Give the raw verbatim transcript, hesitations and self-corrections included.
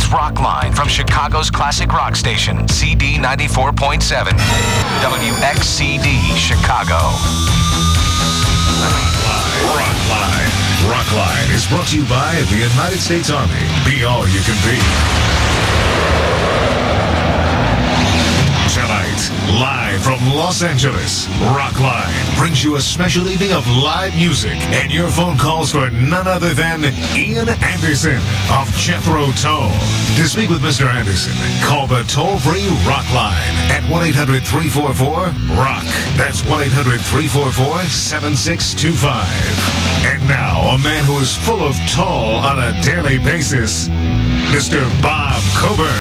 Rockline from Chicago's classic rock station, C D ninety-four point seven, W X C D, Chicago. Rockline. Rockline is brought to you by the United States Army. Be all you can be. Tonight, live from Los Angeles, Rockline brings you a special evening of live music and your phone calls for none other than Ian Anderson of Jethro Tull. To speak with Mister Anderson, call the toll-free Rockline at one eight hundred three four four ROCK. That's one eight hundred three four four seven six two five. And now, a man who is full of Tull on a daily basis, Mister Bob Coburn.